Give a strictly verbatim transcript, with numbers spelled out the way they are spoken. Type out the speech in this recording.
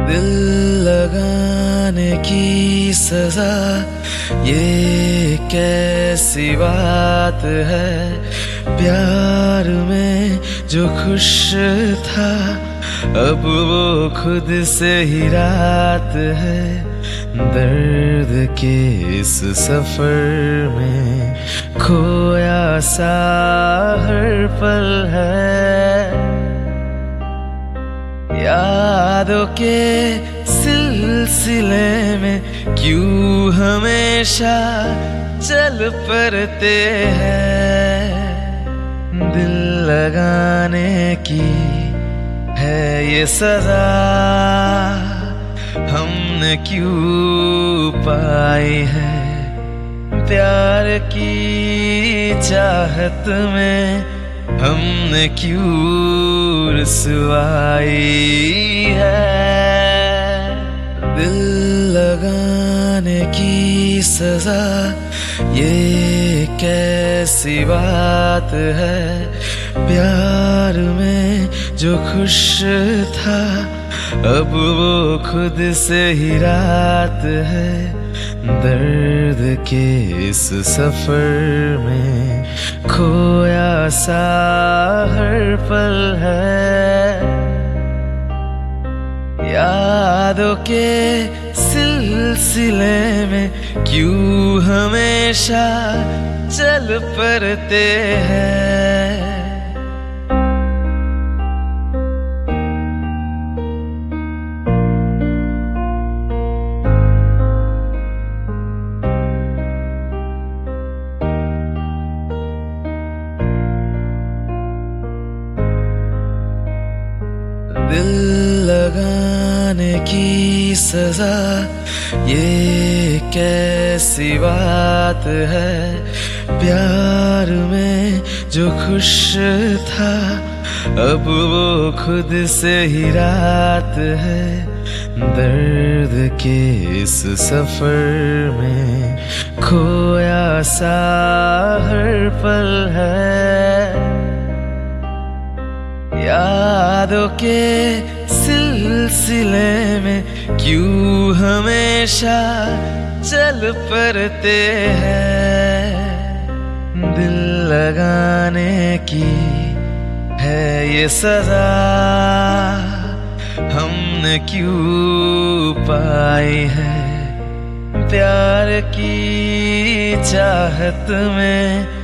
दिल लगाने की सजा, ये कैसी बात है। प्यार में जो खुश था, अब वो खुद से ही रात है। दर्द के इस सफर में खोया सा हर पल है। यादों के सिलसिले में क्यों हमेशा चल पड़ते हैं। दिल लगाने की है ये सजा, हमने क्यों पाई है। प्यार की चाहत में हमने क्यों रुसवाई है। दिल लगाने की सजा, ये कैसी बात है। प्यार में जो खुश था, अब वो खुद से ही रात है। दर्द के इस सफर में खोया सा हर पल है। यादों के सिलसिले में क्यों हमेशा चल पड़ते हैं। दिल लगाने की सजा, ये कैसी बात है। प्यार में जो खुश था, अब वो खुद से ही रात है। दर्द के इस सफर में खोया सा हर पल है। यादों के सिलसिले में क्यों हमेशा चल पड़ते हैं। दिल लगाने की है ये सजा, हमने क्यों पाई है। प्यार की चाहत में